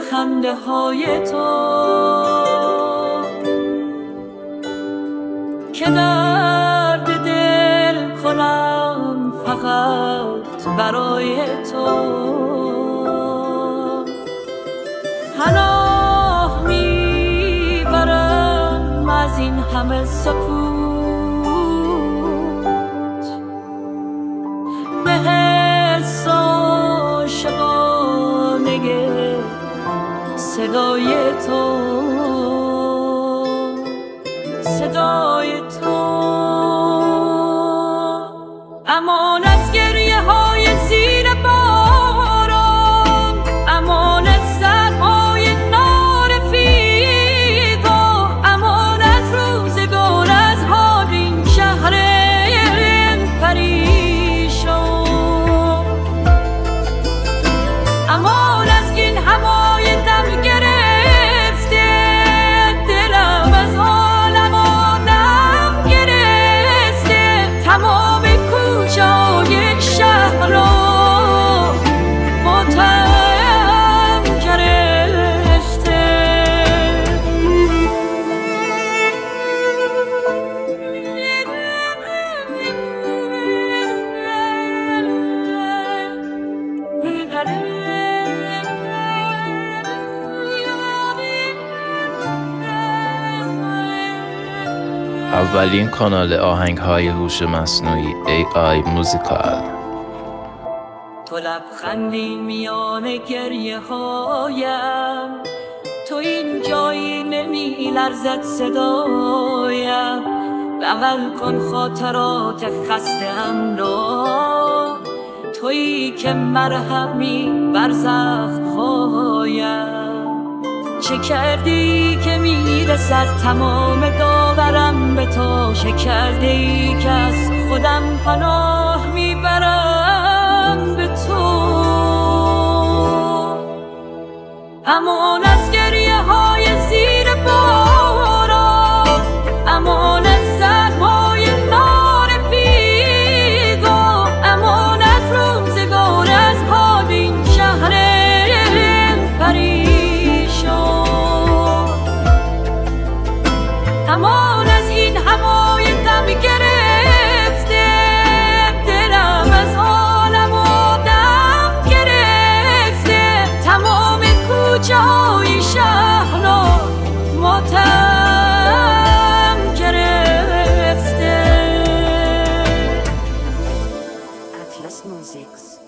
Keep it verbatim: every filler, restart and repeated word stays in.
خنده های تو که درد دل کنم فقط برای تو. پناه میبرم از این همه سکوت به حس عاشقانه صدای تو، صدای تو. امان از گریه های زیر باران، امان از سرهای نارفیقا، امان از روزگار از حال این شهر پریشان، امان از این هوای دم گرفته دلم از عالم آدم گرفته. تمام کوچه‌های شهر را ماتم گرفته. اولین کانال آهنگ‌های هوش مصنوعی ای آی موزیکال. تو لبخندی میان گریه هایم، تو این جایی نمی لرزد صدایم. بغل کن خاطرات خسته‌ام را، تویی که مرهمی بر زخم‌هایم. چه کردی که میرسد تمام داورم به تو؟ چه کردی که از خودم پناه میبرم به تو؟ امان از گریه های زیر باران، امان از سرمای نارفیقا، امان از روزگار از حال این شهر پریشان، امان از این هوای غم گرفته دلم از عالم آدم گرفته. تمام کوچه‌های شهر را ماتم گرفته. Atlas Music.